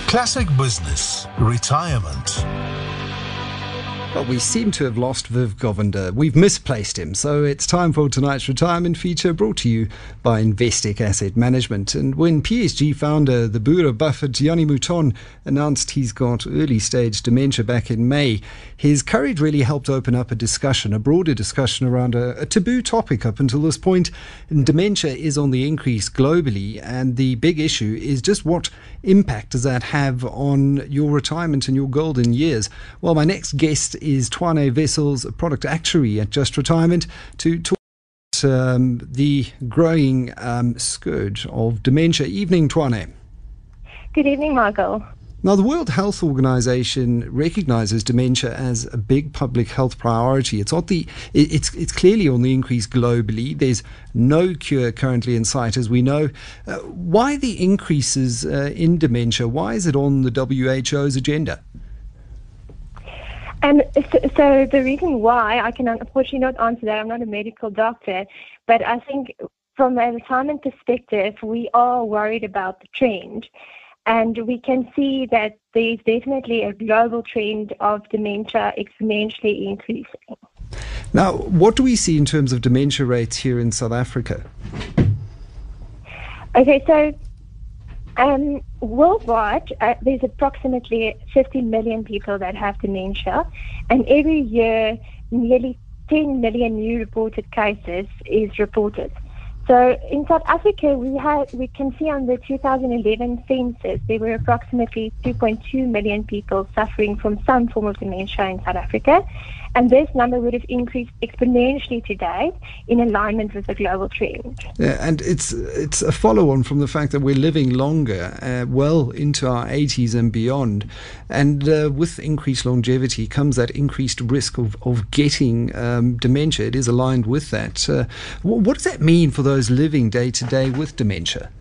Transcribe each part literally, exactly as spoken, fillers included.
Classic Business, Retirement. Well, we seem to have lost Viv Govender. We've misplaced him. So it's time for tonight's retirement feature, brought to you by Investec Asset Management. And when P S G founder, the Boer Buffett, Jannie Mouton, announced he's got early stage dementia back in May, his courage really helped open up a discussion, a broader discussion around a, a taboo topic up until this point. And dementia is on the increase globally, and the big issue is just what impact does that have on your retirement and your golden years? Well, my next guest is Twane Wessels, a product actuary at Just Retirement, to talk about um, the growing um, scourge of dementia. Evening, Twane. Good evening, Michael. Now, the World Health Organization recognizes dementia as a big public health priority. It's not the, it's it's clearly on the increase globally. There's no cure currently in sight, as we know. Uh, why the increases uh, in dementia? Why is it on the W H O's agenda? Um, so, so the reason why, I can unfortunately not answer that. I'm not a medical doctor, but I think from a retirement perspective, we are worried about the trend. And we can see that there's definitely a global trend of dementia exponentially increasing. Now, what do we see in terms of dementia rates here in South Africa? Okay, so um, worldwide, uh, there's approximately fifty million people that have dementia, and every year, nearly ten million new reported cases is reported. So in South Africa, we had we can see on the two thousand eleven census, there were approximately two point two million people suffering from some form of dementia in South Africa. And this number would have increased exponentially today in alignment with the global trend. Yeah, and it's it's a follow-on from the fact that we're living longer, uh, well into our eighties and beyond. And uh, with increased longevity comes that increased risk of, of getting um, dementia. It is aligned with that. Uh, what, what does that mean for those living day-to-day with dementia?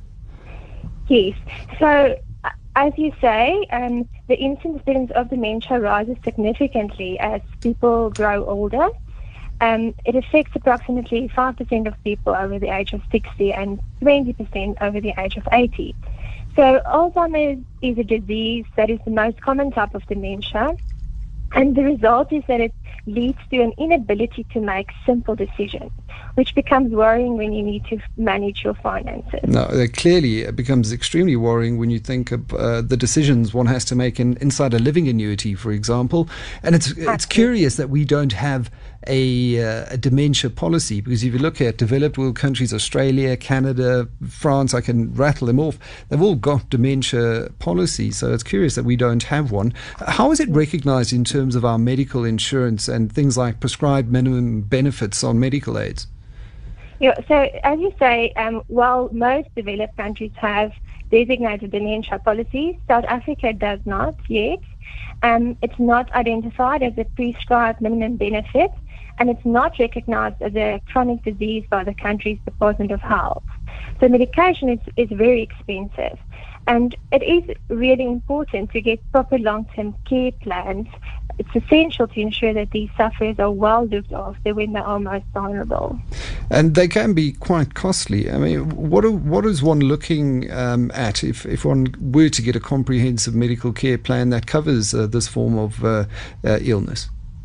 Yes. So, as you say, um, the incidence of dementia rises significantly as people grow older. Um, it affects approximately five percent of people over the age of sixty and twenty percent over the age of eighty. So Alzheimer's is a disease that is the most common type of dementia, and the result is that it leads to an inability to make simple decisions, which becomes worrying when you need to manage your finances. No, uh, clearly it becomes extremely worrying when you think of uh, the decisions one has to make in, inside a living annuity, for example. And it's Absolutely. It's curious that we don't have a, uh, a dementia policy, because if you look at developed world countries, Australia, Canada, France, I can rattle them off, they've all got dementia policies. So it's curious that we don't have one. How is it recognized in terms of our medical insurance and things like prescribed minimum benefits on medical aids? Yeah, so as you say, um, while most developed countries have designated dementia policies, South Africa does not yet. Um, it's not identified as a prescribed minimum benefit, and it's not recognized as a chronic disease by the country's Department of Health. So medication is, is very expensive. And it is really important to get proper long-term care plans. It's essential to ensure that these sufferers are well looked after when they are most vulnerable. And they can be quite costly. I mean, what are, what is one looking um, at if, if one were to get a comprehensive medical care plan that covers uh, this form of uh, uh, illness?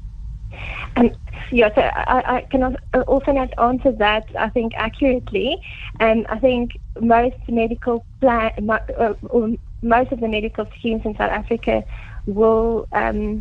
Um, yeah, so I, I can also not answer that, I think, accurately. Um, I think most medical plan, uh, or most of the medical schemes in South Africa will, um,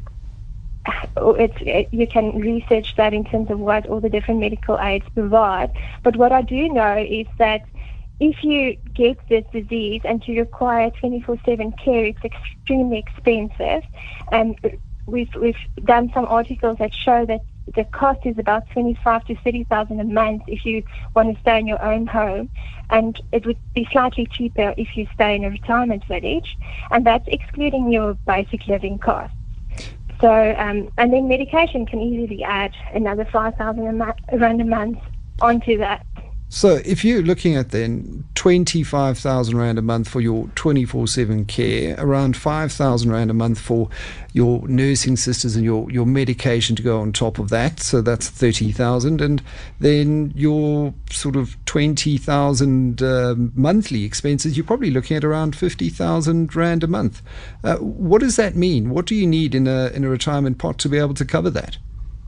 it's, it, you can research that in terms of what all the different medical aids provide. But what I do know is that if you get this disease and you require twenty-four seven care, it's extremely expensive. And we've we've done some articles that show that the cost is about twenty-five to thirty thousand a month if you want to stay in your own home, and it would be slightly cheaper if you stay in a retirement village, and that's excluding your basic living costs. So, um, and then medication can easily add another five thousand rand a month onto that. So if you're looking at then twenty-five thousand Rand a month for your twenty-four seven care, around five thousand Rand a month for your nursing sisters and your, your medication to go on top of that, so that's thirty thousand, and then your sort of twenty thousand uh, monthly expenses, you're probably looking at around fifty thousand Rand a month. Uh, what does that mean? What do you need in a in a retirement pot to be able to cover that?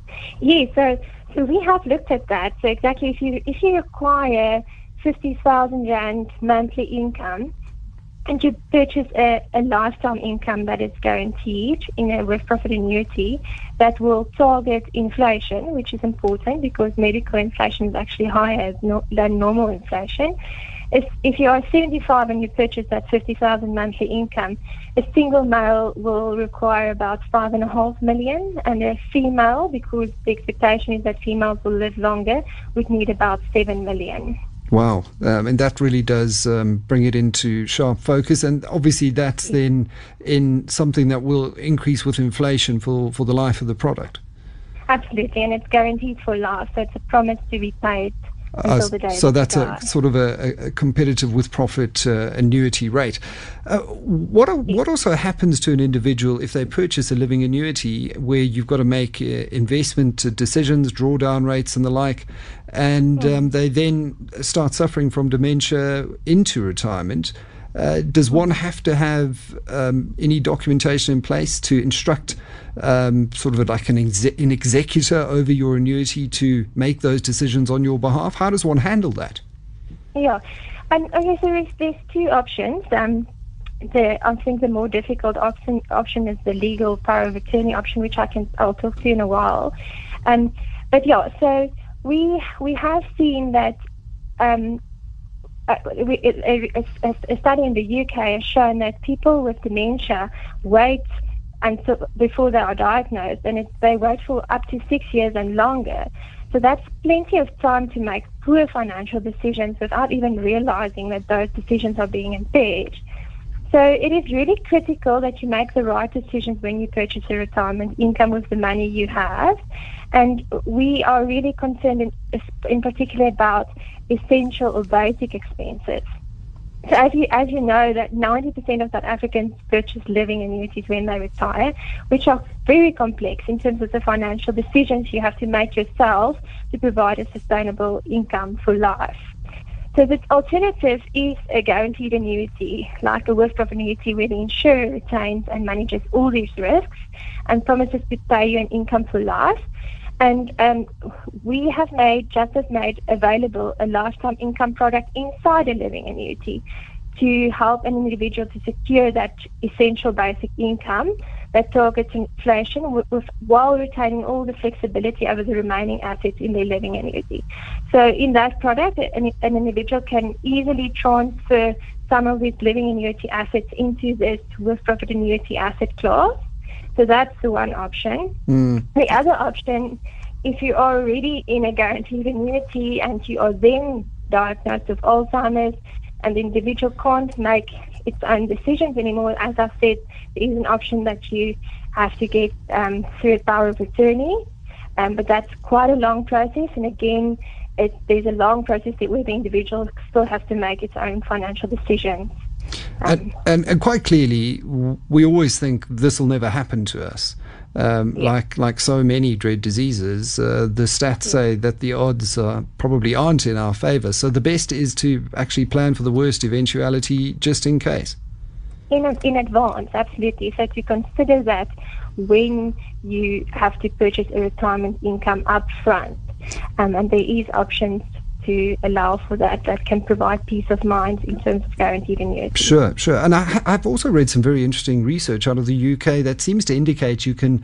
Yes, so so we have looked at that. So exactly, if you if you require fifty thousand Rand monthly income, and you purchase a, a lifetime income that is guaranteed in a with-profit annuity that will target inflation, which is important because medical inflation is actually higher no, than normal inflation. If, if you are seventy-five and you purchase that fifty thousand monthly income, a single male will require about five and a half million, and a female, because the expectation is that females will live longer, would need about seven million. Wow, um, and that really does um, bring it into sharp focus, and obviously that's then in something that will increase with inflation for, for the life of the product. Absolutely, and it's guaranteed for life, so it's a promise to be paid until the day. So that's a a sort of a, a competitive with profit uh, annuity rate. Uh, what are, what also happens to an individual if they purchase a living annuity where you've got to make uh, investment decisions, drawdown rates and the like, and um, they then start suffering from dementia into retirement? Uh, does one have to have um, any documentation in place to instruct um, sort of like an, exe- an executor over your annuity to make those decisions on your behalf? How does one handle that? Yeah, and okay, so there's, there's two options. Um, the I think the more difficult option option is the legal power of attorney option, which I can I'll talk to you in a while. Um, but yeah, so we we have seen that. Um, Uh, we, a, a, a study in the U K has shown that people with dementia wait until before they are diagnosed, and it, they wait for up to six years and longer. So that's plenty of time to make poor financial decisions without even realizing that those decisions are being impaired. So it is really critical that you make the right decisions when you purchase a retirement income with the money you have. And we are really concerned in, in particular about essential or basic expenses. So as you, as you know, that ninety percent of South Africans purchase living annuities when they retire, which are very complex in terms of the financial decisions you have to make yourself to provide a sustainable income for life. So the alternative is a guaranteed annuity, like a with-profit annuity where the insurer retains and manages all these risks and promises to pay you an income for life. And um, we have made, just as made available, a lifetime income product inside a living annuity to help an individual to secure that essential basic income that targets inflation with, with, while retaining all the flexibility over the remaining assets in their living annuity. So in that product, an, an individual can easily transfer some of his living annuity assets into this with-profit annuity asset class. So that's the one option. Mm. The other option, if you are already in a guaranteed annuity and you are then diagnosed with Alzheimer's and the individual can't make its own decisions anymore, as I said, there is an option that you have to get um, through a power of attorney. Um, but that's quite a long process. And again, it, there's a long process where the individual still has to make its own financial decisions. Um, and, and, and quite clearly, we always think this will never happen to us. Um, yeah. Like like so many dread diseases, uh, the stats yeah. say that the odds uh, probably aren't in our favour. So the best is to actually plan for the worst eventuality just in case. In, in advance, absolutely. So to consider that when you have to purchase a retirement income up front. Um, and there is options to allow for that that can provide peace of mind in terms of guaranteed annuity. Sure, sure. And I, I've also read some very interesting research out of the U K that seems to indicate you can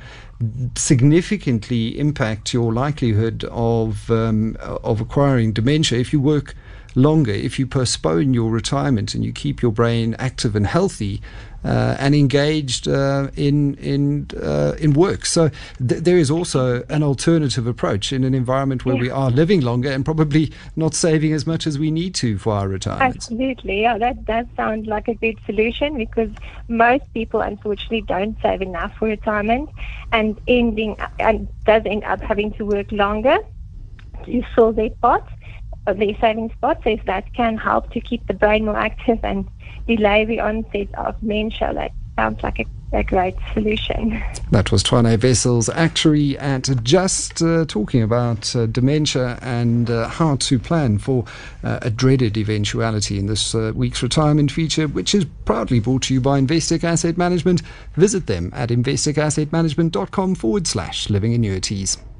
significantly impact your likelihood of um, of acquiring dementia if you work longer, if you postpone your retirement and you keep your brain active and healthy uh, and engaged uh, in in uh, in work. So th- there is also an alternative approach in an environment where yeah. we are living longer and probably not saving as much as we need to for our retirement. Absolutely, yeah, that does sound like a good solution because most people unfortunately don't save enough for retirement and ending and does end up having to work longer to fill their pot. of their savings pot. So if that can help to keep the brain more active and delay the onset of dementia, that sounds like a, a great solution. That was Twane Wessels, actuary at Just, uh, talking about uh, dementia and uh, how to plan for uh, a dreaded eventuality in this uh, week's retirement feature, which is proudly brought to you by Investec Asset Management. Visit them at investecassetmanagement.com forward slash living annuities.